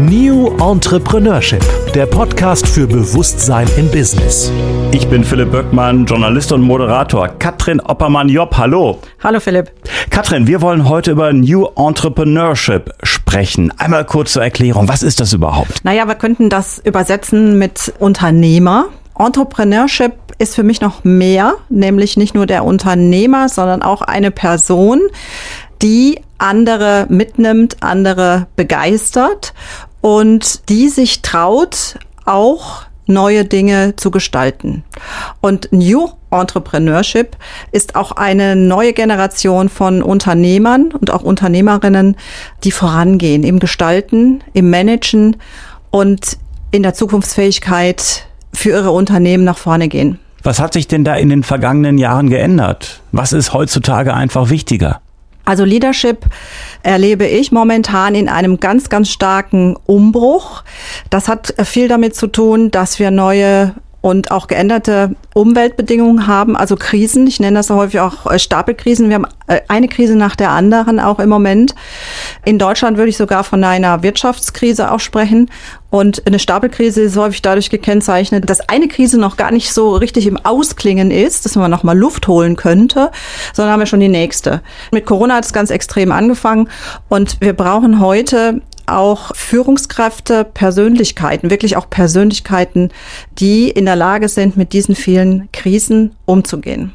New Entrepreneurship, der Podcast für Bewusstsein im Business. Ich bin Philipp Böckmann, Journalist und Moderator. Katrin Oppermann-Jopp, hallo. Hallo Philipp. Katrin, wir wollen heute über New Entrepreneurship sprechen. Einmal kurz zur Erklärung, was ist das überhaupt? Naja, wir könnten das übersetzen mit Unternehmer. Entrepreneurship ist für mich noch mehr, nämlich nicht nur der Unternehmer, sondern auch eine Person, die andere mitnimmt, andere begeistert und die sich traut, auch neue Dinge zu gestalten. Und New Entrepreneurship ist auch eine neue Generation von Unternehmern und auch Unternehmerinnen, die vorangehen im Gestalten, im Managen und in der Zukunftsfähigkeit für ihre Unternehmen nach vorne gehen. Was hat sich denn da in den vergangenen Jahren geändert? Was ist heutzutage einfach wichtiger? Also Leadership erlebe ich momentan in einem ganz, ganz starken Umbruch. Das hat viel damit zu tun, dass wir neue und auch geänderte Umweltbedingungen haben, also Krisen. Ich nenne das häufig auch Stapelkrisen. Wir haben eine Krise nach der anderen auch im Moment. In Deutschland würde ich sogar von einer Wirtschaftskrise auch sprechen. Und eine Stapelkrise ist häufig dadurch gekennzeichnet, dass eine Krise noch gar nicht so richtig im Ausklingen ist, dass man noch mal Luft holen könnte, sondern haben wir schon die nächste. Mit Corona hat es ganz extrem angefangen und wir brauchen heute auch Führungskräfte, Persönlichkeiten, wirklich auch Persönlichkeiten, die in der Lage sind, mit diesen vielen Krisen umzugehen.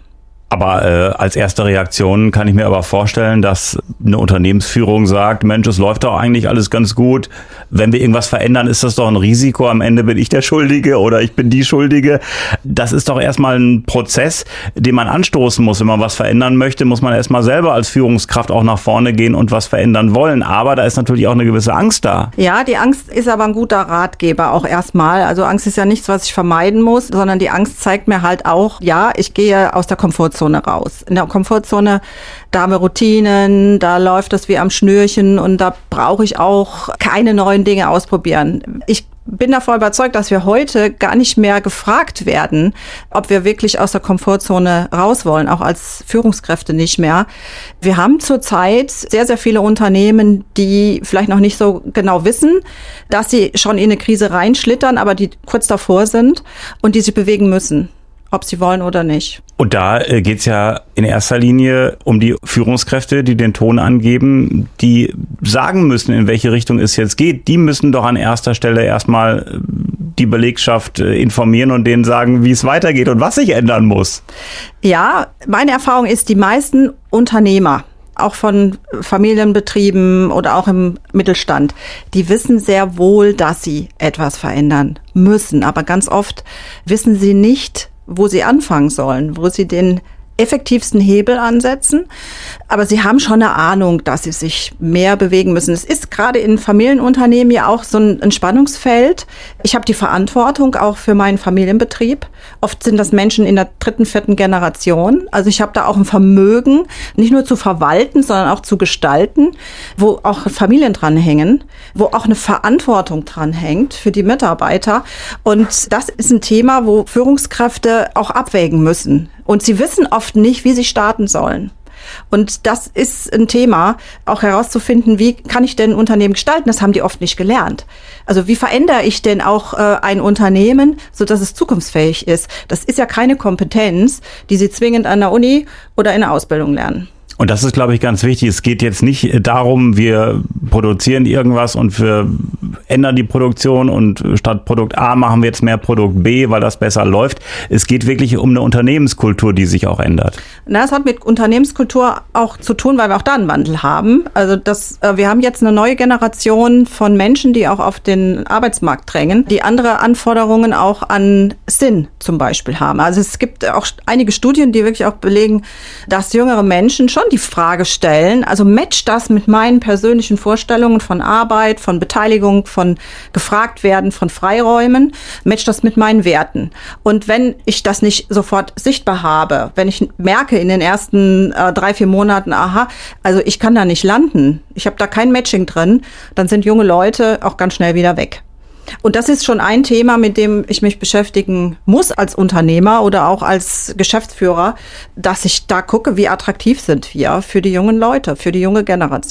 Aber als erste Reaktion kann ich mir aber vorstellen, dass eine Unternehmensführung sagt, Mensch, es läuft doch eigentlich alles ganz gut. Wenn wir irgendwas verändern, ist das doch ein Risiko. Am Ende bin ich der Schuldige oder ich bin die Schuldige. Das ist doch erstmal ein Prozess, den man anstoßen muss. Wenn man was verändern möchte, muss man erstmal selber als Führungskraft auch nach vorne gehen und was verändern wollen. Aber da ist natürlich auch eine gewisse Angst da. Ja, die Angst ist aber ein guter Ratgeber auch erstmal. Also Angst ist ja nichts, was ich vermeiden muss, sondern die Angst zeigt mir halt auch, ja, ich gehe aus der Komfortzone raus. In der Komfortzone, da haben wir Routinen, da läuft das wie am Schnürchen und da brauche ich auch keine neuen Dinge ausprobieren. Ich bin davon überzeugt, dass wir heute gar nicht mehr gefragt werden, ob wir wirklich aus der Komfortzone raus wollen, auch als Führungskräfte nicht mehr. Wir haben zurzeit sehr, sehr viele Unternehmen, die vielleicht noch nicht so genau wissen, dass sie schon in eine Krise reinschlittern, aber die kurz davor sind und die sich bewegen müssen, ob sie wollen oder nicht. Und da geht's ja in erster Linie um die Führungskräfte, die den Ton angeben, die sagen müssen, in welche Richtung es jetzt geht. Die müssen doch an erster Stelle erstmal die Belegschaft informieren und denen sagen, wie es weitergeht und was sich ändern muss. Ja, meine Erfahrung ist, die meisten Unternehmer, auch von Familienbetrieben oder auch im Mittelstand, die wissen sehr wohl, dass sie etwas verändern müssen. Aber ganz oft wissen sie nicht, wo sie anfangen sollen, wo sie den effektivsten Hebel ansetzen. Aber sie haben schon eine Ahnung, dass sie sich mehr bewegen müssen. Es ist gerade in Familienunternehmen ja auch so ein Spannungsfeld. Ich habe die Verantwortung auch für meinen Familienbetrieb. Oft sind das Menschen in der 3., 4. Generation. Also ich habe da auch ein Vermögen, nicht nur zu verwalten, sondern auch zu gestalten, wo auch Familien dranhängen, wo auch eine Verantwortung dranhängt für die Mitarbeiter. Und das ist ein Thema, wo Führungskräfte auch abwägen müssen. Und sie wissen oft nicht, wie sie starten sollen. Und das ist ein Thema, auch herauszufinden, wie kann ich denn ein Unternehmen gestalten? Das haben die oft nicht gelernt. Also wie verändere ich denn auch ein Unternehmen, sodass es zukunftsfähig ist? Das ist ja keine Kompetenz, die sie zwingend an der Uni oder in der Ausbildung lernen. Und das ist, glaube ich, ganz wichtig. Es geht jetzt nicht darum, wir produzieren irgendwas und wir ändern die Produktion und statt Produkt A machen wir jetzt mehr Produkt B, weil das besser läuft. Es geht wirklich um eine Unternehmenskultur, die sich auch ändert. Na, das hat mit Unternehmenskultur auch zu tun, weil wir auch da einen Wandel haben. Also wir haben jetzt eine neue Generation von Menschen, die auch auf den Arbeitsmarkt drängen, die andere Anforderungen auch an Sinn zum Beispiel haben. Also es gibt auch einige Studien, die wirklich auch belegen, dass jüngere Menschen schon die Frage stellen, also matcht das mit meinen persönlichen Vorstellungen von Arbeit, von Beteiligung, von gefragt werden, von Freiräumen, matcht das mit meinen Werten. Und wenn ich das nicht sofort sichtbar habe, wenn ich merke in den ersten 3-4 Monaten, aha, also ich kann da nicht landen, ich habe da kein Matching drin, dann sind junge Leute auch ganz schnell wieder weg. Und das ist schon ein Thema, mit dem ich mich beschäftigen muss als Unternehmer oder auch als Geschäftsführer, dass ich da gucke, wie attraktiv sind wir für die jungen Leute, für die junge Generation.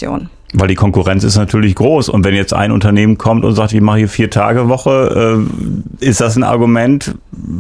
Weil die Konkurrenz ist natürlich groß. Und wenn jetzt ein Unternehmen kommt und sagt, ich mache hier 4-Tage-Woche, ist das ein Argument,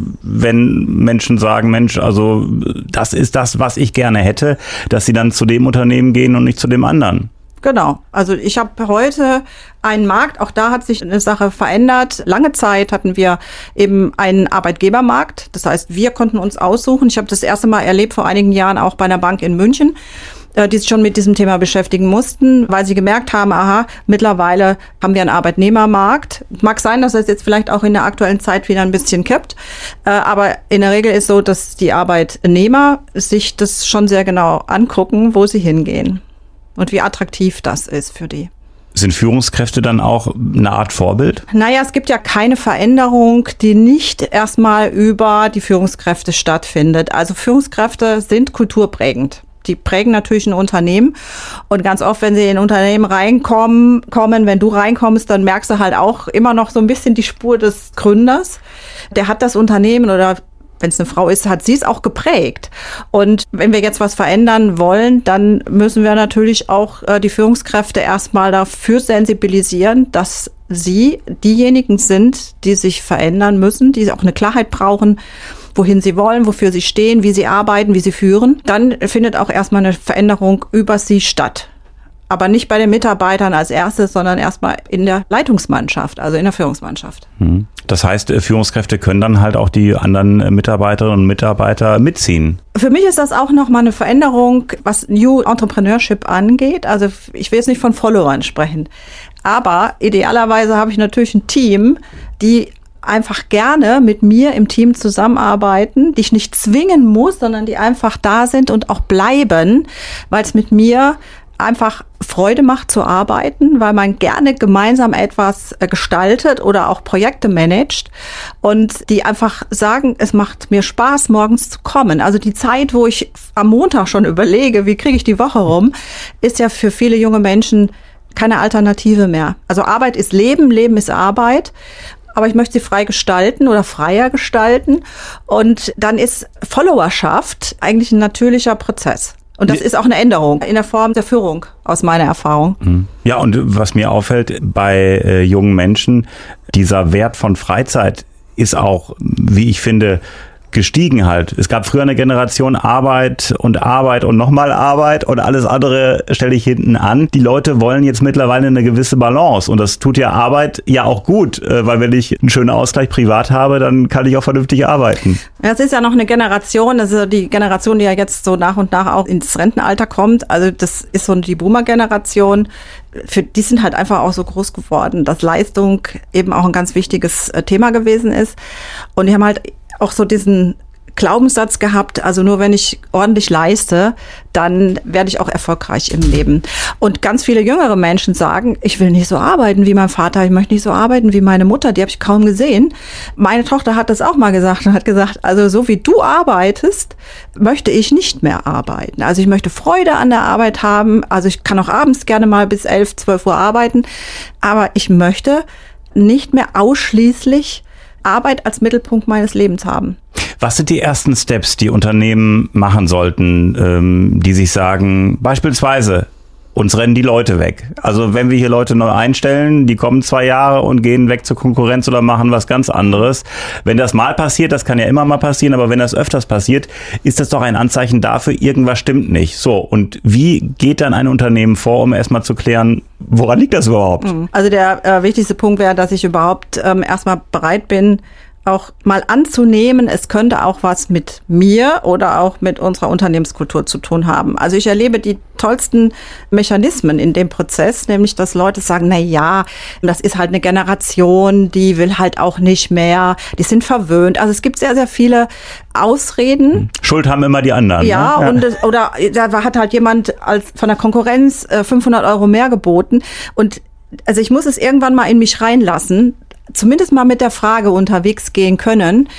wenn Menschen sagen, Mensch, also das ist das, was ich gerne hätte, dass sie dann zu dem Unternehmen gehen und nicht zu dem anderen? Genau. Also ich habe heute einen Markt, auch da hat sich eine Sache verändert. Lange Zeit hatten wir eben einen Arbeitgebermarkt. Das heißt, wir konnten uns aussuchen. Ich habe das erste Mal erlebt vor einigen Jahren auch bei einer Bank in München, die sich schon mit diesem Thema beschäftigen mussten, weil sie gemerkt haben, aha, mittlerweile haben wir einen Arbeitnehmermarkt. Mag sein, dass das jetzt vielleicht auch in der aktuellen Zeit wieder ein bisschen kippt, aber in der Regel ist so, dass die Arbeitnehmer sich das schon sehr genau angucken, wo sie hingehen und wie attraktiv das ist für die. Sind Führungskräfte dann auch eine Art Vorbild? Naja, es gibt ja keine Veränderung, die nicht erstmal über die Führungskräfte stattfindet. Also Führungskräfte sind kulturprägend. Die prägen natürlich ein Unternehmen und ganz oft, wenn sie in ein Unternehmen reinkommen, wenn du reinkommst, dann merkst du halt auch immer noch so ein bisschen die Spur des Gründers. Der hat das Unternehmen oder wenn es eine Frau ist, hat sie es auch geprägt. Und wenn wir jetzt was verändern wollen, dann müssen wir natürlich auch die Führungskräfte erstmal dafür sensibilisieren, dass sie diejenigen sind, die sich verändern müssen, die auch eine Klarheit brauchen, wohin sie wollen, wofür sie stehen, wie sie arbeiten, wie sie führen. Dann findet auch erstmal eine Veränderung über sie statt. Aber nicht bei den Mitarbeitern als erstes, sondern erstmal in der Leitungsmannschaft, also in der Führungsmannschaft. Das heißt, Führungskräfte können dann halt auch die anderen Mitarbeiterinnen und Mitarbeiter mitziehen. Für mich ist das auch nochmal eine Veränderung, was New Entrepreneurship angeht. Also ich will jetzt nicht von Followern sprechen, aber idealerweise habe ich natürlich ein Team, die einfach gerne mit mir im Team zusammenarbeiten, die ich nicht zwingen muss, sondern die einfach da sind und auch bleiben, weil es mit mir einfach Freude macht zu arbeiten, weil man gerne gemeinsam etwas gestaltet oder auch Projekte managt und die einfach sagen, es macht mir Spaß, morgens zu kommen. Also die Zeit, wo ich am Montag schon überlege, wie kriege ich die Woche rum, ist ja für viele junge Menschen keine Alternative mehr. Also Arbeit ist Leben, Leben ist Arbeit. Aber ich möchte sie frei gestalten oder freier gestalten. Und dann ist Followerschaft eigentlich ein natürlicher Prozess. Und das ist auch eine Änderung in der Form der Führung, aus meiner Erfahrung. Ja, und was mir auffällt bei jungen Menschen, dieser Wert von Freizeit ist auch, wie ich finde, gestiegen halt. Es gab früher eine Generation Arbeit und nochmal Arbeit und alles andere stelle ich hinten an. Die Leute wollen jetzt mittlerweile eine gewisse Balance und das tut ja Arbeit ja auch gut, weil wenn ich einen schönen Ausgleich privat habe, dann kann ich auch vernünftig arbeiten. Das ist ja noch eine Generation, also die Generation, die ja jetzt so nach und nach auch ins Rentenalter kommt. Also das ist so die Boomer-Generation. Für die sind halt einfach auch so groß geworden, dass Leistung eben auch ein ganz wichtiges Thema gewesen ist. Und die haben halt auch so diesen Glaubenssatz gehabt, also nur wenn ich ordentlich leiste, dann werde ich auch erfolgreich im Leben. Und ganz viele jüngere Menschen sagen, ich will nicht so arbeiten wie mein Vater, ich möchte nicht so arbeiten wie meine Mutter, die habe ich kaum gesehen. Meine Tochter hat das auch mal gesagt und hat gesagt, also so wie du arbeitest, möchte ich nicht mehr arbeiten. Also ich möchte Freude an der Arbeit haben, also ich kann auch abends gerne mal bis 11, 12 Uhr arbeiten, aber ich möchte nicht mehr ausschließlich Arbeit als Mittelpunkt meines Lebens haben. Was sind die ersten Steps, die Unternehmen machen sollten, die sich sagen, beispielsweise, uns rennen die Leute weg. Also wenn wir hier Leute neu einstellen, die kommen 2 Jahre und gehen weg zur Konkurrenz oder machen was ganz anderes. Wenn das mal passiert, das kann ja immer mal passieren, aber wenn das öfters passiert, ist das doch ein Anzeichen dafür, irgendwas stimmt nicht. So, und wie geht dann ein Unternehmen vor, um erstmal zu klären, woran liegt das überhaupt? Also der wichtigste Punkt wäre, dass ich überhaupt erstmal bereit bin, auch mal anzunehmen, es könnte auch was mit mir oder auch mit unserer Unternehmenskultur zu tun haben. Also ich erlebe die tollsten Mechanismen in dem Prozess, nämlich dass Leute sagen, na ja, das ist halt eine Generation, die will halt auch nicht mehr, die sind verwöhnt. Also es gibt sehr, sehr viele Ausreden. Schuld haben immer die anderen. Ja, ne? Oder da hat halt jemand von der Konkurrenz 500 € mehr geboten und also ich muss es irgendwann mal in mich reinlassen, zumindest mal mit der Frage unterwegs gehen können.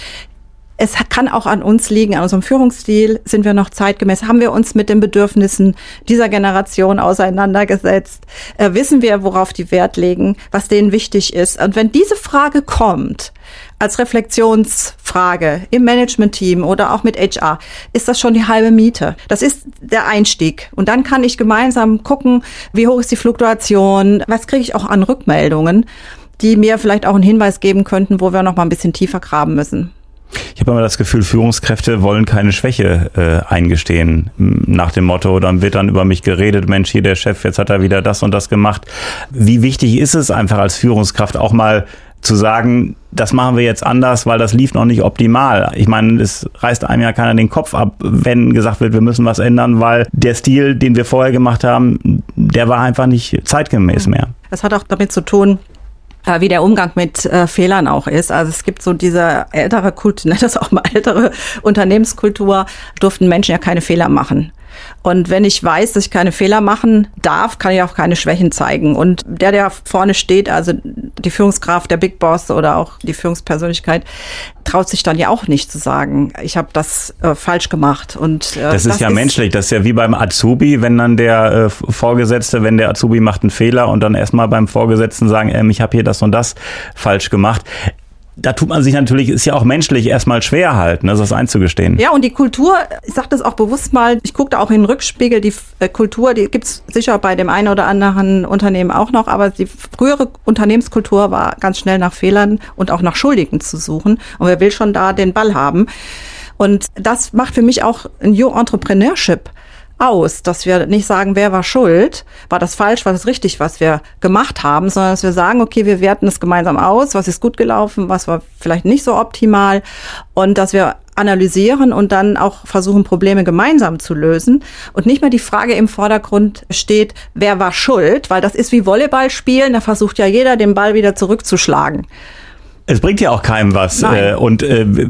Es kann auch an uns liegen, an unserem Führungsstil. Sind wir noch zeitgemäß? Haben wir uns mit den Bedürfnissen dieser Generation auseinandergesetzt? Wissen wir, worauf die Wert legen, was denen wichtig ist? Und wenn diese Frage kommt, als Reflexionsfrage, frage, im Management-Team oder auch mit HR, ist das schon die halbe Miete. Das ist der Einstieg. Und dann kann ich gemeinsam gucken, wie hoch ist die Fluktuation, was kriege ich auch an Rückmeldungen, die mir vielleicht auch einen Hinweis geben könnten, wo wir noch mal ein bisschen tiefer graben müssen. Ich habe immer das Gefühl, Führungskräfte wollen keine Schwäche eingestehen. Nach dem Motto, dann wird dann über mich geredet, Mensch, hier der Chef, jetzt hat er wieder das und das gemacht. Wie wichtig ist es einfach als Führungskraft auch mal zu sagen, das machen wir jetzt anders, weil das lief noch nicht optimal. Ich meine, es reißt einem ja keiner den Kopf ab, wenn gesagt wird, wir müssen was ändern, weil der Stil, den wir vorher gemacht haben, der war einfach nicht zeitgemäß mehr. Das hat auch damit zu tun, wie der Umgang mit Fehlern auch ist. Also es gibt so diese ältere Kultur, das auch mal ältere Unternehmenskultur, durften Menschen ja keine Fehler machen. Und wenn ich weiß, dass ich keine Fehler machen darf, kann ich auch keine Schwächen zeigen. Und der vorne steht, also die Führungskraft, der Big Boss oder auch die Führungspersönlichkeit, traut sich dann ja auch nicht zu sagen, ich habe das falsch gemacht. Und das ist ja menschlich. Das ist ja wie beim Azubi, wenn dann der Vorgesetzte, wenn der Azubi macht einen Fehler und dann erstmal beim Vorgesetzten sagen, ich habe hier das und das falsch gemacht. Da tut man sich natürlich, ist ja auch menschlich, erstmal schwer halt, ne, das einzugestehen. Ja, und die Kultur, ich sage das auch bewusst mal, ich gucke da auch in den Rückspiegel, die Kultur, die gibt's sicher bei dem einen oder anderen Unternehmen auch noch, aber die frühere Unternehmenskultur war ganz schnell nach Fehlern und auch nach Schuldigen zu suchen. Und wer will schon da den Ball haben? Und das macht für mich auch ein New Entrepreneurship aus, dass wir nicht sagen, wer war schuld, war das falsch, war das richtig, was wir gemacht haben, sondern dass wir sagen, okay, wir werten es gemeinsam aus, was ist gut gelaufen, was war vielleicht nicht so optimal und dass wir analysieren und dann auch versuchen, Probleme gemeinsam zu lösen und nicht mehr die Frage im Vordergrund steht, wer war schuld, weil das ist wie Volleyball spielen, da versucht ja jeder, den Ball wieder zurückzuschlagen. Es bringt ja auch keinem was. Und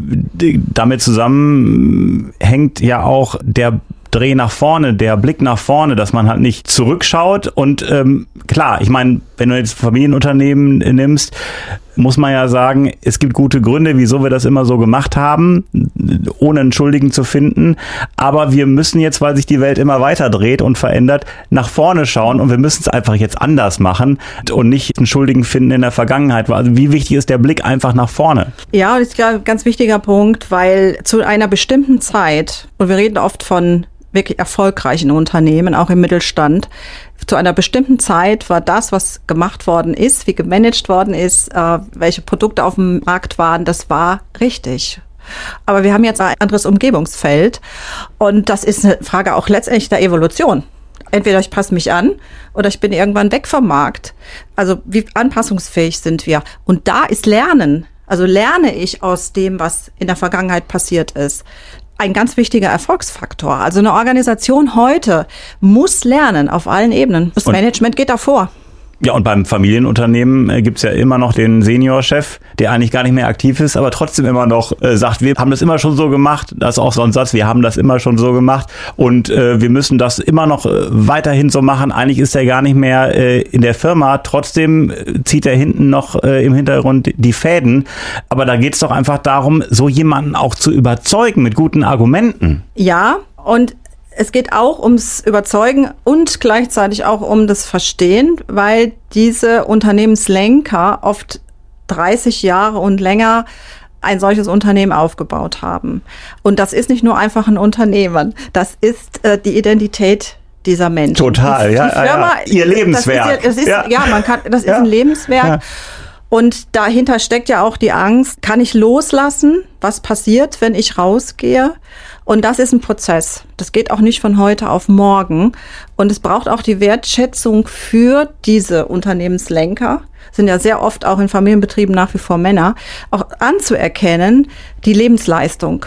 damit zusammenhängt ja auch der Dreh nach vorne, der Blick nach vorne, dass man halt nicht zurückschaut. Und klar, ich meine, wenn du jetzt Familienunternehmen nimmst, muss man ja sagen, es gibt gute Gründe, wieso wir das immer so gemacht haben, ohne einen Schuldigen zu finden. Aber wir müssen jetzt, weil sich die Welt immer weiter dreht und verändert, nach vorne schauen und wir müssen es einfach jetzt anders machen und nicht einen Schuldigen finden in der Vergangenheit. Also wie wichtig ist der Blick einfach nach vorne? Ja, das ist ein ganz wichtiger Punkt, weil zu einer bestimmten Zeit, und wir reden oft von wirklich erfolgreichen Unternehmen, auch im Mittelstand. Zu einer bestimmten Zeit war das, was gemacht worden ist, wie gemanagt worden ist, welche Produkte auf dem Markt waren, das war richtig. Aber wir haben jetzt ein anderes Umgebungsfeld und das ist eine Frage auch letztendlich der Evolution. Entweder ich passe mich an oder ich bin irgendwann weg vom Markt. Also wie anpassungsfähig sind wir? Und da ist Lernen. Also lerne ich aus dem, was in der Vergangenheit passiert ist. Ein ganz wichtiger Erfolgsfaktor. Also eine Organisation heute muss lernen auf allen Ebenen. Das Management geht davor. Ja, und beim Familienunternehmen gibt's ja immer noch den Seniorchef, der eigentlich gar nicht mehr aktiv ist, aber trotzdem immer noch sagt, wir haben das immer schon so gemacht. Das ist auch so ein Satz, wir haben das immer schon so gemacht und wir müssen das immer noch weiterhin so machen. Eigentlich ist er gar nicht mehr in der Firma. Trotzdem zieht er hinten noch im Hintergrund die Fäden. Aber da geht's doch einfach darum, so jemanden auch zu überzeugen mit guten Argumenten. Ja, und es geht auch ums Überzeugen und gleichzeitig auch um das Verstehen, weil diese Unternehmenslenker oft 30 Jahre und länger ein solches Unternehmen aufgebaut haben. Und das ist nicht nur einfach ein Unternehmen, das ist die Identität dieser Menschen. Total, ja. Die Firma, ihr Lebenswerk. Das ist ein Lebenswerk. Ja. Und dahinter steckt ja auch die Angst, kann ich loslassen? Was passiert, wenn ich rausgehe? Und das ist ein Prozess. Das geht auch nicht von heute auf morgen. Und es braucht auch die Wertschätzung für diese Unternehmenslenker, sind ja sehr oft auch in Familienbetrieben nach wie vor Männer, auch anzuerkennen, die Lebensleistung.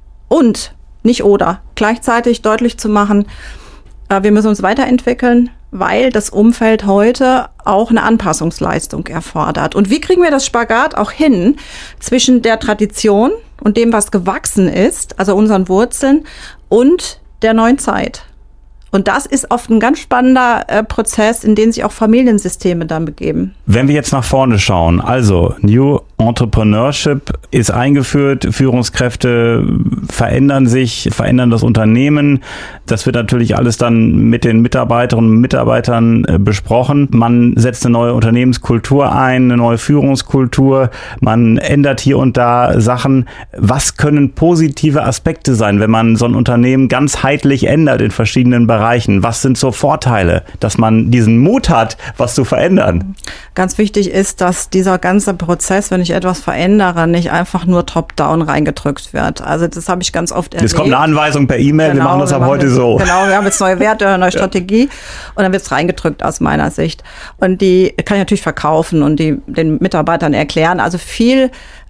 Und, nicht oder, gleichzeitig deutlich zu machen, wir müssen uns weiterentwickeln, weil das Umfeld heute auch eine Anpassungsleistung erfordert. Und wie kriegen wir das Spagat auch hin zwischen der Tradition und dem, was gewachsen ist, also unseren Wurzeln, und der neuen Zeit? Und das ist oft ein ganz spannender Prozess, in den sich auch Familiensysteme dann begeben. Wenn wir jetzt nach vorne schauen, also New Entrepreneurship ist eingeführt, Führungskräfte verändern das Unternehmen. Das wird natürlich alles dann mit den Mitarbeiterinnen und Mitarbeitern besprochen. Man setzt eine neue Unternehmenskultur ein, eine neue Führungskultur. Man ändert hier und da Sachen. Was können positive Aspekte sein, wenn man so ein Unternehmen ganzheitlich ändert in verschiedenen Bereichen? Was sind so Vorteile, dass man diesen Mut hat, was zu verändern? Ganz wichtig ist, dass dieser ganze Prozess, wenn ich etwas verändere, nicht einfach nur top-down reingedrückt wird. Also das habe ich ganz oft erlebt. Es kommt eine Anweisung per E-Mail, genau, wir machen das ab heute so. Genau, wir haben jetzt neue Werte, neue Strategie und dann wird es reingedrückt aus meiner Sicht. Und die kann ich natürlich verkaufen und den Mitarbeitern erklären. Also viel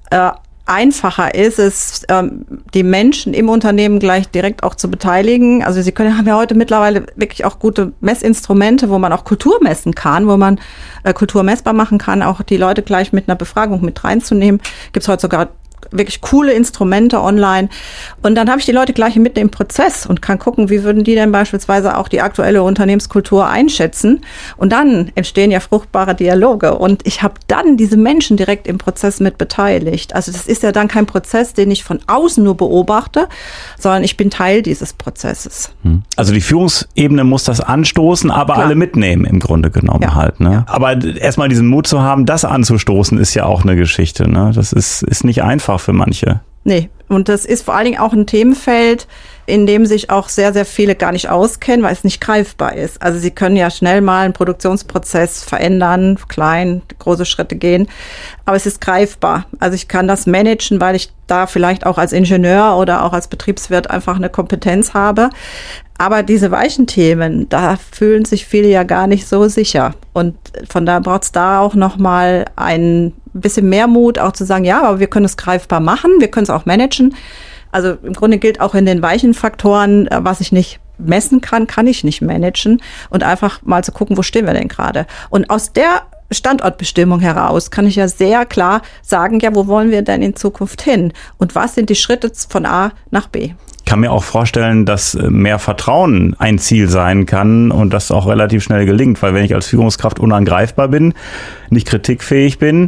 einfacher ist es, die Menschen im Unternehmen gleich direkt auch zu beteiligen. Also haben ja heute mittlerweile wirklich auch gute Messinstrumente, wo man auch Kultur messen kann, wo man Kultur messbar machen kann, auch die Leute gleich mit einer Befragung mit reinzunehmen. Gibt's heute sogar wirklich coole Instrumente online. Und dann habe ich die Leute gleich mitten im Prozess und kann gucken, wie würden die denn beispielsweise auch die aktuelle Unternehmenskultur einschätzen. Und dann entstehen ja fruchtbare Dialoge. Und ich habe dann diese Menschen direkt im Prozess mit beteiligt. Also das ist ja dann kein Prozess, den ich von außen nur beobachte, sondern ich bin Teil dieses Prozesses. Also die Führungsebene muss das anstoßen, aber Klar. alle mitnehmen im Grunde genommen halt. Ne? Ja. Aber erstmal diesen Mut zu haben, das anzustoßen, ist ja auch eine Geschichte. Ne? Das ist nicht einfach für manche. Nee, und das ist vor allen Dingen auch ein Themenfeld, in dem sich auch sehr, sehr viele gar nicht auskennen, weil es nicht greifbar ist. Also sie können ja schnell mal einen Produktionsprozess verändern, klein, große Schritte gehen, aber es ist greifbar. Also ich kann das managen, weil ich da vielleicht auch als Ingenieur oder auch als Betriebswirt einfach eine Kompetenz habe. Aber diese weichen Themen, da fühlen sich viele ja gar nicht so sicher. Und von daher braucht es da auch nochmal ein bisschen mehr Mut, auch zu sagen, ja, aber wir können es greifbar machen, wir können es auch managen. Also im Grunde gilt auch in den weichen Faktoren, was ich nicht messen kann, kann ich nicht managen. Und einfach mal zu gucken, wo stehen wir denn gerade? Und aus der Standortbestimmung heraus kann ich ja sehr klar sagen, ja, wo wollen wir denn in Zukunft hin? Und was sind die Schritte von A nach B? Ich kann mir auch vorstellen, dass mehr Vertrauen ein Ziel sein kann und das auch relativ schnell gelingt, weil wenn ich als Führungskraft unangreifbar bin, nicht kritikfähig bin,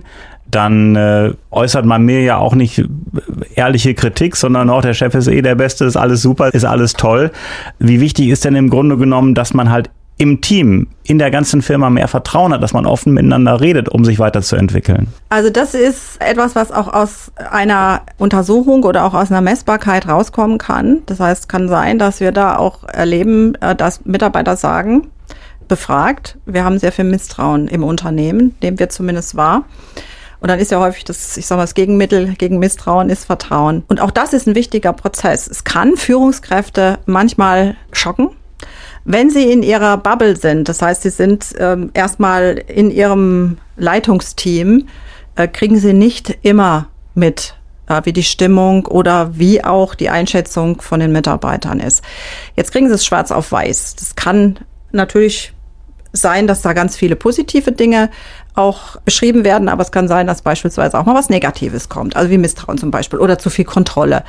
dann äußert man mir ja auch nicht ehrliche Kritik, sondern auch der Chef ist der Beste, ist alles super, ist alles toll. Wie wichtig ist denn im Grunde genommen, dass man halt im Team, in der ganzen Firma mehr Vertrauen hat, dass man offen miteinander redet, um sich weiterzuentwickeln? Also das ist etwas, was auch aus einer Untersuchung oder auch aus einer Messbarkeit rauskommen kann. Das heißt, kann sein, dass wir da auch erleben, dass Mitarbeiter sagen, befragt, wir haben sehr viel Misstrauen im Unternehmen, dem wir zumindest wahr. Und dann ist ja häufig das Gegenmittel gegen Misstrauen ist Vertrauen. Und auch das ist ein wichtiger Prozess. Es kann Führungskräfte manchmal schocken, wenn sie in ihrer Bubble sind. Das heißt, sie sind erstmal in ihrem Leitungsteam, kriegen sie nicht immer mit, wie die Stimmung oder wie auch die Einschätzung von den Mitarbeitern ist. Jetzt kriegen sie es schwarz auf weiß. Das kann natürlich sein, dass da ganz viele positive Dinge auch beschrieben werden, aber es kann sein, dass beispielsweise auch mal was Negatives kommt, also wie Misstrauen zum Beispiel oder zu viel Kontrolle.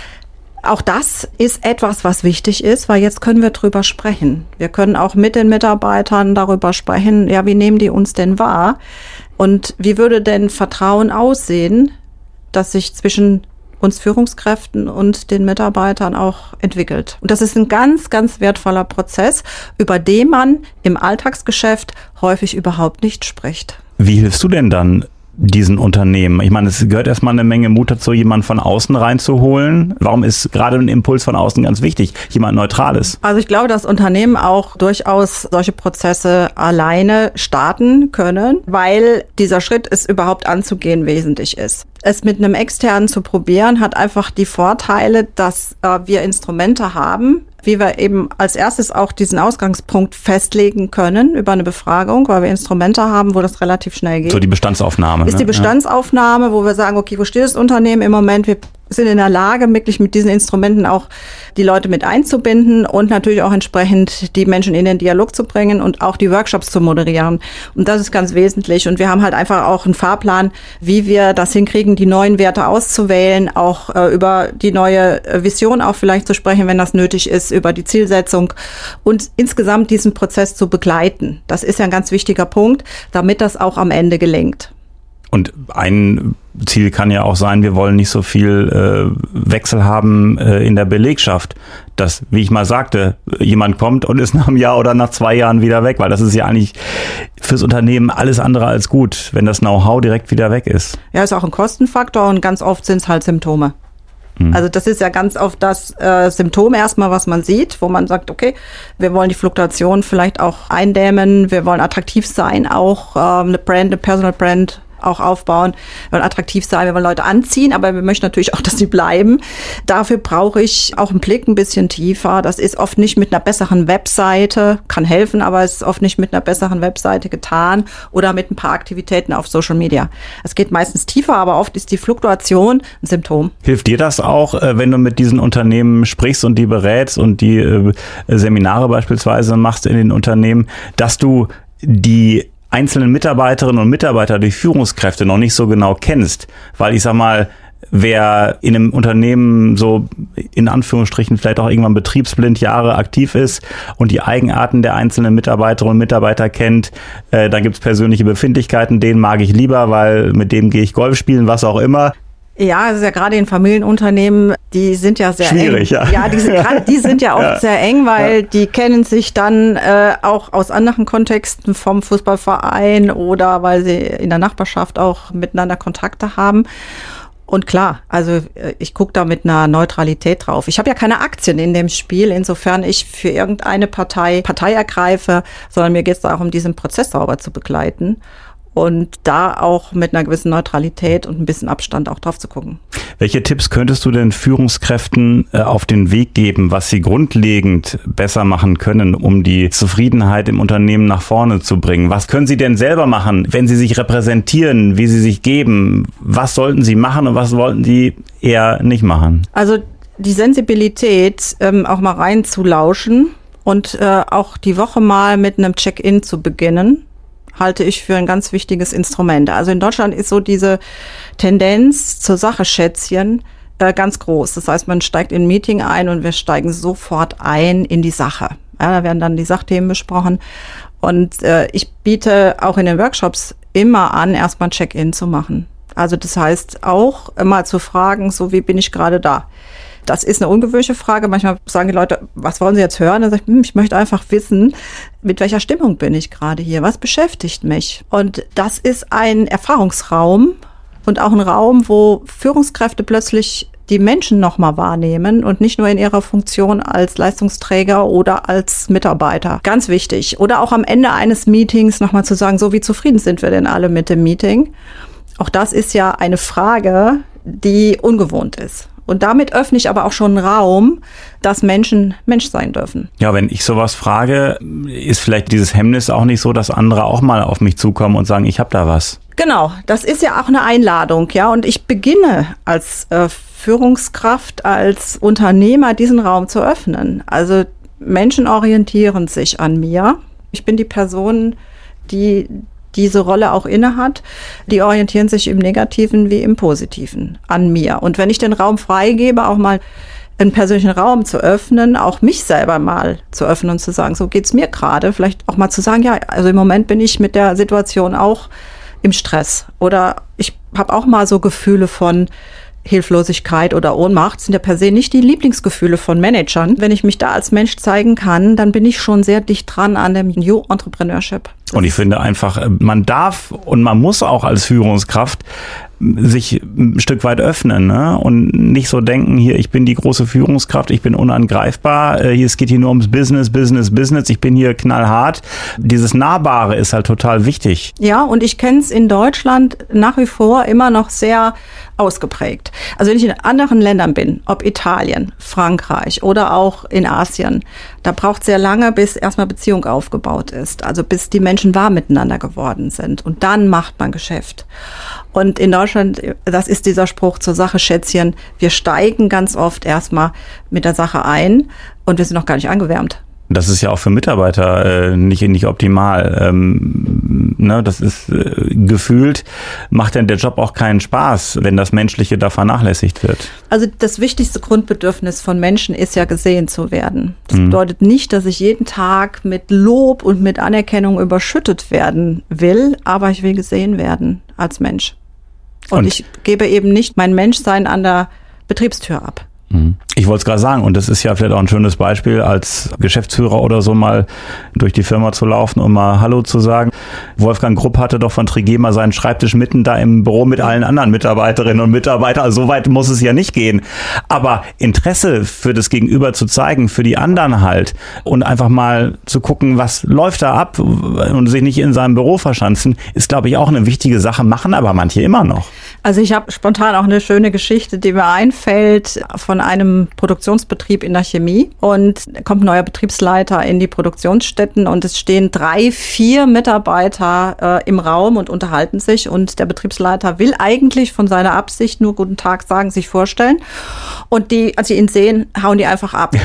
Auch das ist etwas, was wichtig ist, weil jetzt können wir drüber sprechen. Wir können auch mit den Mitarbeitern darüber sprechen, ja, wie nehmen die uns denn wahr? Und wie würde denn Vertrauen aussehen, das sich zwischen uns Führungskräften und den Mitarbeitern auch entwickelt. Und das ist ein ganz, ganz wertvoller Prozess, über den man im Alltagsgeschäft häufig überhaupt nicht spricht. Wie hilfst du denn dann diesen Unternehmen? Ich meine, es gehört erstmal eine Menge Mut dazu, jemanden von außen reinzuholen. Warum ist gerade ein Impuls von außen ganz wichtig? Jemand Neutrales. Also ich glaube, dass Unternehmen auch durchaus solche Prozesse alleine starten können, weil dieser Schritt, es überhaupt anzugehen, wesentlich ist. Es mit einem Externen zu probieren, hat einfach die Vorteile, dass wir Instrumente haben, wie wir eben als erstes auch diesen Ausgangspunkt festlegen können über eine Befragung, weil wir Instrumente haben, wo das relativ schnell geht. So die Bestandsaufnahme. Ist die Bestandsaufnahme, wo wir sagen, okay, wo steht das Unternehmen im Moment? Wir sind in der Lage, wirklich mit diesen Instrumenten auch die Leute mit einzubinden und natürlich auch entsprechend die Menschen in den Dialog zu bringen und auch die Workshops zu moderieren. Und das ist ganz wesentlich. Und wir haben halt einfach auch einen Fahrplan, wie wir das hinkriegen, die neuen Werte auszuwählen, auch über die neue Vision auch vielleicht zu sprechen, wenn das nötig ist, über die Zielsetzung und insgesamt diesen Prozess zu begleiten. Das ist ja ein ganz wichtiger Punkt, damit das auch am Ende gelingt. Und ein Ziel kann ja auch sein, wir wollen nicht so viel Wechsel haben in der Belegschaft. Dass, wie ich mal sagte, jemand kommt und ist nach einem Jahr oder nach 2 Jahren wieder weg, weil das ist ja eigentlich fürs Unternehmen alles andere als gut, wenn das Know-how direkt wieder weg ist. Ja, ist auch ein Kostenfaktor und ganz oft sind es halt Symptome. Also das ist ja ganz oft das Symptom erstmal, was man sieht, wo man sagt, okay, wir wollen die Fluktuation vielleicht auch eindämmen, wir wollen attraktiv sein, auch eine Personal Brand auch aufbauen, wir wollen attraktiv sein, wir wollen Leute anziehen, aber wir möchten natürlich auch, dass sie bleiben. Dafür brauche ich auch einen Blick ein bisschen tiefer. Das ist oft nicht mit einer besseren Webseite, kann helfen, aber es ist oft nicht mit einer besseren Webseite getan oder mit ein paar Aktivitäten auf Social Media. Es geht meistens tiefer, aber oft ist die Fluktuation ein Symptom. Hilft dir das auch, wenn du mit diesen Unternehmen sprichst und die berätst und die Seminare beispielsweise machst in den Unternehmen, dass du die einzelnen Mitarbeiterinnen und Mitarbeiter, die Führungskräfte noch nicht so genau kennst, weil ich sag mal, wer in einem Unternehmen so in Anführungsstrichen vielleicht auch irgendwann betriebsblind Jahre aktiv ist und die Eigenarten der einzelnen Mitarbeiterinnen und Mitarbeiter kennt, dann gibt's persönliche Befindlichkeiten, den mag ich lieber, weil mit dem gehe ich Golf spielen, was auch immer. Ja, es ist ja gerade in Familienunternehmen, die sind ja sehr schwierig, eng. Ja, die sind ja oft sehr eng, weil die kennen sich dann auch aus anderen Kontexten vom Fußballverein oder weil sie in der Nachbarschaft auch miteinander Kontakte haben. Und klar, also ich gucke da mit einer Neutralität drauf. Ich habe ja keine Aktien in dem Spiel, insofern ich für irgendeine Partei ergreife, sondern mir geht es da auch um diesen Prozess sauber zu begleiten. Und da auch mit einer gewissen Neutralität und ein bisschen Abstand auch drauf zu gucken. Welche Tipps könntest du denn Führungskräften auf den Weg geben, was sie grundlegend besser machen können, um die Zufriedenheit im Unternehmen nach vorne zu bringen? Was können sie denn selber machen, wenn sie sich repräsentieren, wie sie sich geben? Was sollten sie machen und was sollten sie eher nicht machen? Also die Sensibilität, auch mal reinzulauschen und auch die Woche mal mit einem Check-in zu beginnen, halte ich für ein ganz wichtiges Instrument. Also in Deutschland ist so diese Tendenz zur Sache Schätzchen ganz groß. Das heißt, man steigt in ein Meeting ein und wir steigen sofort ein in die Sache. Ja, da werden dann die Sachthemen besprochen. Und ich biete auch in den Workshops immer an, erstmal ein Check-in zu machen. Also das heißt auch mal zu fragen, so wie bin ich gerade da? Das ist eine ungewöhnliche Frage. Manchmal sagen die Leute, was wollen Sie jetzt hören? Dann sage ich, ich möchte einfach wissen, mit welcher Stimmung bin ich gerade hier? Was beschäftigt mich? Und das ist ein Erfahrungsraum und auch ein Raum, wo Führungskräfte plötzlich die Menschen nochmal wahrnehmen und nicht nur in ihrer Funktion als Leistungsträger oder als Mitarbeiter. Ganz wichtig. Oder auch am Ende eines Meetings nochmal zu sagen, so wie zufrieden sind wir denn alle mit dem Meeting? Auch das ist ja eine Frage, die ungewohnt ist. Und damit öffne ich aber auch schon einen Raum, dass Menschen Mensch sein dürfen. Ja, wenn ich sowas frage, ist vielleicht dieses Hemmnis auch nicht so, dass andere auch mal auf mich zukommen und sagen, ich habe da was. Genau, das ist ja auch eine Einladung, ja. Und ich beginne als Führungskraft, als Unternehmer diesen Raum zu öffnen. Also Menschen orientieren sich an mir. Ich bin die Person, die diese Rolle auch innehat, die orientieren sich im Negativen wie im Positiven an mir. Und wenn ich den Raum freigebe, auch mal einen persönlichen Raum zu öffnen, auch mich selber mal zu öffnen und zu sagen, so geht's mir gerade, vielleicht auch mal zu sagen, ja, also im Moment bin ich mit der Situation auch im Stress oder ich habe auch mal so Gefühle von Hilflosigkeit oder Ohnmacht, sind ja per se nicht die Lieblingsgefühle von Managern. Wenn ich mich da als Mensch zeigen kann, dann bin ich schon sehr dicht dran an dem New Entrepreneurship. Und ich finde einfach, man darf und man muss auch als Führungskraft sich ein Stück weit öffnen, ne? Und nicht so denken, hier, ich bin die große Führungskraft, ich bin unangreifbar, es geht hier nur ums Business, ich bin hier knallhart. Dieses Nahbare ist halt total wichtig. Ja, und ich kenne es in Deutschland nach wie vor immer noch sehr ausgeprägt. Also wenn ich in anderen Ländern bin, ob Italien, Frankreich oder auch in Asien, da braucht es sehr lange, bis erstmal Beziehung aufgebaut ist, also bis die Menschen warm miteinander geworden sind und dann macht man Geschäft. Und in Deutschland, das ist dieser Spruch zur Sache Schätzchen, wir steigen ganz oft erstmal mit der Sache ein und wir sind noch gar nicht angewärmt. Das ist ja auch für Mitarbeiter nicht optimal. Ne, das ist gefühlt, macht denn der Job auch keinen Spaß, wenn das Menschliche da vernachlässigt wird. Also das wichtigste Grundbedürfnis von Menschen ist ja, gesehen zu werden. Das bedeutet nicht, dass ich jeden Tag mit Lob und mit Anerkennung überschüttet werden will, aber ich will gesehen werden als Mensch. Und ich gebe eben nicht mein Menschsein an der Betriebstür ab. Ich wollte es gerade sagen, und das ist ja vielleicht auch ein schönes Beispiel, als Geschäftsführer oder so mal durch die Firma zu laufen und mal Hallo zu sagen. Wolfgang Grupp hatte doch von Trigema seinen Schreibtisch mitten da im Büro mit allen anderen Mitarbeiterinnen und Mitarbeitern. Also so weit muss es ja nicht gehen. Aber Interesse für das Gegenüber zu zeigen, für die anderen halt, und einfach mal zu gucken, was läuft da ab und sich nicht in seinem Büro verschanzen, ist, glaube ich, auch eine wichtige Sache, machen aber manche immer noch. Also ich habe spontan auch eine schöne Geschichte, die mir einfällt, von einem Produktionsbetrieb in der Chemie, und da kommt ein neuer Betriebsleiter in die Produktionsstätten und es stehen 3, 4 Mitarbeiter im Raum und unterhalten sich, und der Betriebsleiter will eigentlich von seiner Absicht nur guten Tag sagen, sich vorstellen, und die, als sie ihn sehen, hauen die einfach ab.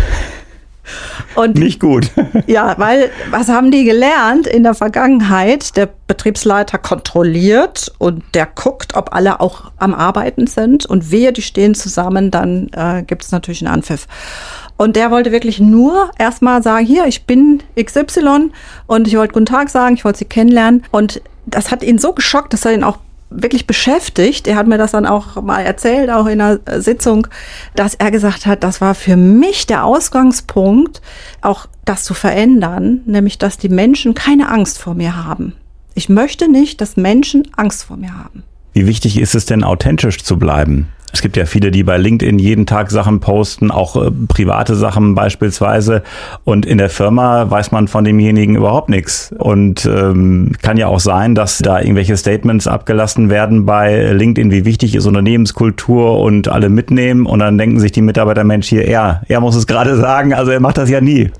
Und nicht gut. Ja, weil was haben die gelernt in der Vergangenheit? Der Betriebsleiter kontrolliert und der guckt, ob alle auch am Arbeiten sind, und wehe, die stehen zusammen, dann gibt es natürlich einen Anpfiff. Und der wollte wirklich nur erstmal sagen, hier, ich bin XY und ich wollte guten Tag sagen, ich wollte Sie kennenlernen, und das hat ihn so geschockt, dass er ihn auch wirklich beschäftigt. Er hat mir das dann auch mal erzählt, auch in einer Sitzung, dass er gesagt hat, das war für mich der Ausgangspunkt, auch das zu verändern, nämlich, dass die Menschen keine Angst vor mir haben. Ich möchte nicht, dass Menschen Angst vor mir haben. Wie wichtig ist es denn, authentisch zu bleiben? Es gibt ja viele, die bei LinkedIn jeden Tag Sachen posten, auch private Sachen beispielsweise. Und in der Firma weiß man von demjenigen überhaupt nichts. Und kann ja auch sein, dass da irgendwelche Statements abgelassen werden bei LinkedIn, wie wichtig ist Unternehmenskultur, und alle mitnehmen. Und dann denken sich die Mitarbeiter, Mensch, hier, er muss es gerade sagen. Also er macht das ja nie.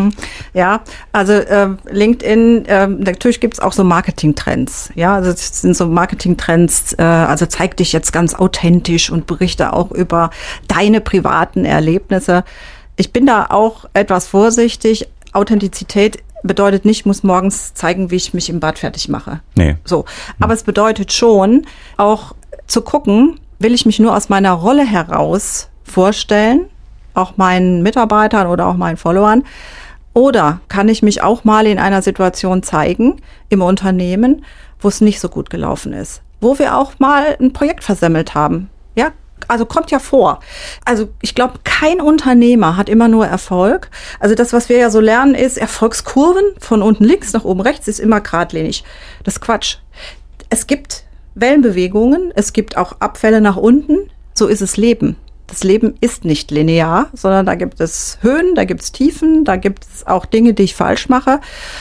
Ja, also LinkedIn, natürlich gibt es auch so Marketingtrends. Ja, also es sind so Marketingtrends, also zeig dich jetzt ganz authentisch und berichte auch über deine privaten Erlebnisse. Ich bin da auch etwas vorsichtig. Authentizität bedeutet nicht, ich muss morgens zeigen, wie ich mich im Bad fertig mache. Nee. So. Aber es bedeutet schon, auch zu gucken, will ich mich nur aus meiner Rolle heraus vorstellen, auch meinen Mitarbeitern oder auch meinen Followern, oder kann ich mich auch mal in einer Situation zeigen im Unternehmen, wo es nicht so gut gelaufen ist, wo wir auch mal ein Projekt versemmelt haben. Ja, also kommt ja vor. Also ich glaube, kein Unternehmer hat immer nur Erfolg. Also das, was wir ja so lernen, ist Erfolgskurven von unten links nach oben rechts, ist immer geradlinig. Das ist Quatsch. Es gibt Wellenbewegungen, es gibt auch Abfälle nach unten. So ist es Leben. Das Leben ist nicht linear, sondern da gibt es Höhen, da gibt es Tiefen, da gibt es auch Dinge, die ich falsch mache.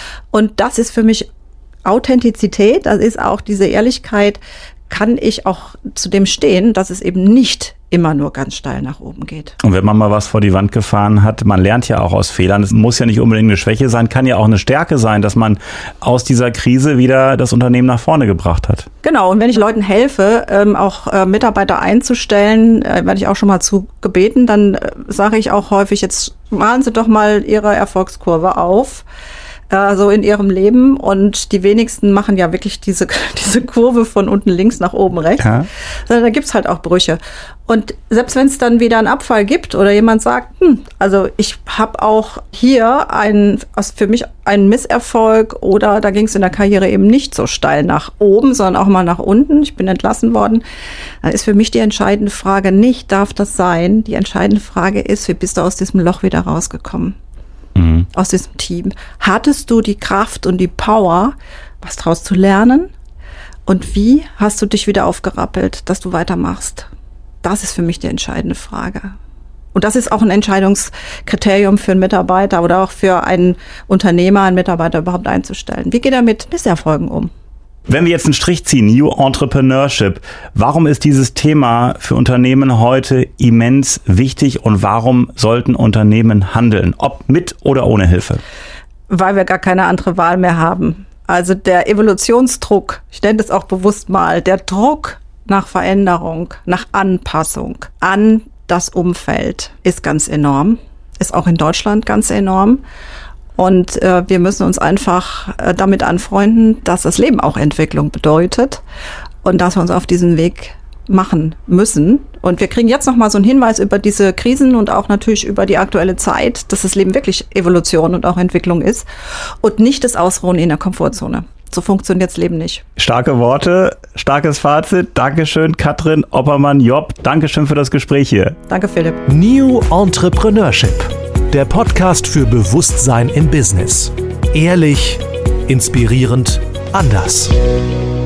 Und das ist für mich Authentizität, das ist auch diese Ehrlichkeit. Kann ich auch zu dem stehen, dass es eben nicht immer nur ganz steil nach oben geht. Und wenn man mal was vor die Wand gefahren hat, man lernt ja auch aus Fehlern. Es muss ja nicht unbedingt eine Schwäche sein, kann ja auch eine Stärke sein, dass man aus dieser Krise wieder das Unternehmen nach vorne gebracht hat. Genau, und wenn ich Leuten helfe, auch Mitarbeiter einzustellen, werde ich auch schon mal zu gebeten, dann sage ich auch häufig, jetzt malen Sie doch mal Ihre Erfolgskurve auf. So in ihrem Leben, und die wenigsten machen ja wirklich diese Kurve von unten links nach oben rechts. Ja. Sondern da gibt's halt auch Brüche. Und selbst wenn es dann wieder einen Abfall gibt oder jemand sagt, also ich habe auch hier für mich einen Misserfolg, oder da ging es in der Karriere eben nicht so steil nach oben, sondern auch mal nach unten, ich bin entlassen worden, dann ist für mich die entscheidende Frage nicht, darf das sein? Die entscheidende Frage ist, wie bist du aus diesem Loch wieder rausgekommen? Aus diesem Team. Hattest du die Kraft und die Power, was daraus zu lernen? Und wie hast du dich wieder aufgerappelt, dass du weitermachst? Das ist für mich die entscheidende Frage. Und das ist auch ein Entscheidungskriterium für einen Mitarbeiter oder auch für einen Unternehmer, einen Mitarbeiter überhaupt einzustellen. Wie geht er mit Misserfolgen um? Wenn wir jetzt einen Strich ziehen, New Entrepreneurship, warum ist dieses Thema für Unternehmen heute immens wichtig, und warum sollten Unternehmen handeln, ob mit oder ohne Hilfe? Weil wir gar keine andere Wahl mehr haben. Also der Evolutionsdruck, ich nenne das auch bewusst mal, der Druck nach Veränderung, nach Anpassung an das Umfeld ist ganz enorm, ist auch in Deutschland ganz enorm. Und wir müssen uns einfach damit anfreunden, dass das Leben auch Entwicklung bedeutet und dass wir uns auf diesen Weg machen müssen. Und wir kriegen jetzt noch mal so einen Hinweis über diese Krisen und auch natürlich über die aktuelle Zeit, dass das Leben wirklich Evolution und auch Entwicklung ist und nicht das Ausruhen in der Komfortzone. so funktioniert's Leben nicht. Starke Worte, starkes Fazit. Dankeschön, Katrin Oppermann-Jopp. Dankeschön für das Gespräch hier. Danke, Philipp. New Entrepreneurship, der Podcast für Bewusstsein im Business. Ehrlich, inspirierend, anders.